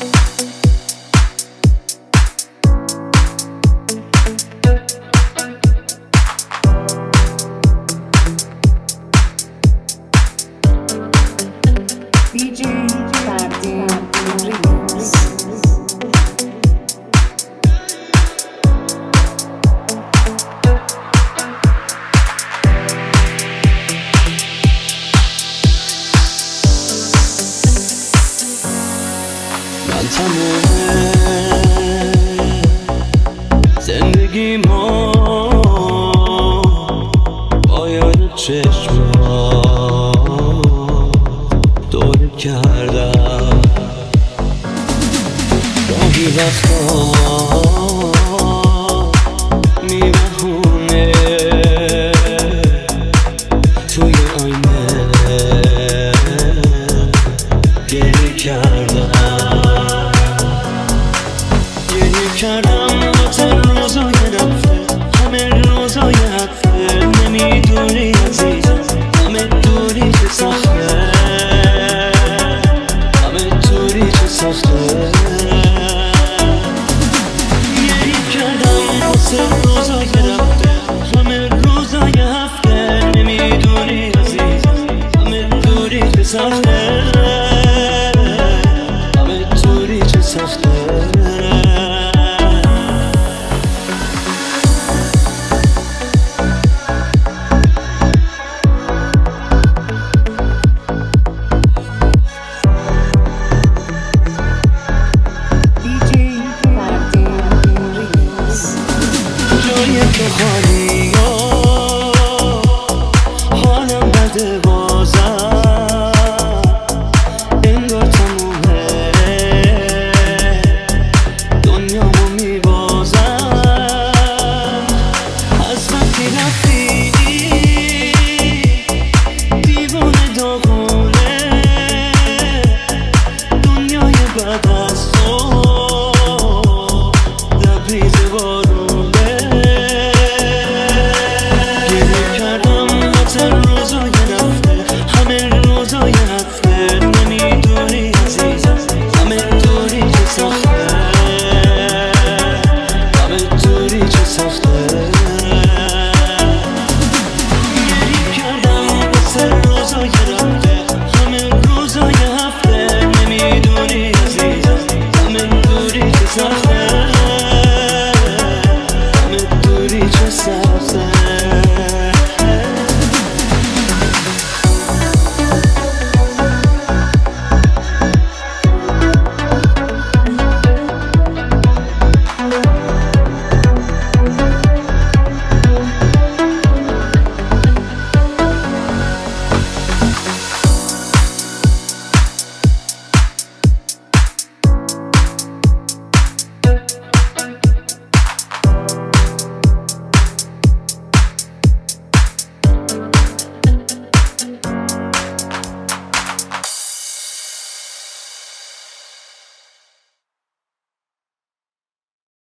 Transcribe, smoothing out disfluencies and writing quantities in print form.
DJ Ferdin Remix. من تمام زندگیمو با یاد چشمات دور کردم. گاهی وقتا میبهونه توی آینه گریه کردم. گریه کردم واسه روزای رفته، همه روزای هفته. نمیدونی عزیزم همه دوری چه سخته، همه دوری چه سخته. گریه کردم واسه روزای رفته، همه روزای هفته. نمیدونی عزیزم همه دوری چه سخته، همه دوری چه سخته. DJ Ferdin Remix. جای تو خانه